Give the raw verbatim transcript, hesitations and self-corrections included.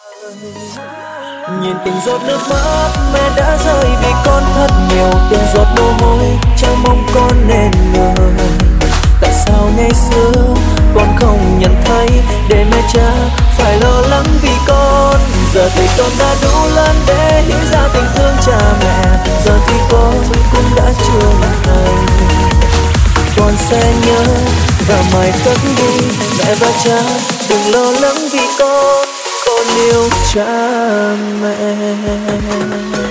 Nhìn từng giọt nước mắt mẹ đã rơi vì con thật nhiều, từng giọt mồ hôi cha mong con nên ngờ. Tại sao ngày xưa con không nhận thấy để mẹ cha phải lo lắng vì con. Giờ thì con đã đủ lớn để hiểu ra tình thương cha mẹ, giờ thì con cũng đã trưởng thành. Con sẽ nhớ và mãi khắc ghi mẹ và cha đừng lo lắng vì con, con yêu cha mẹ.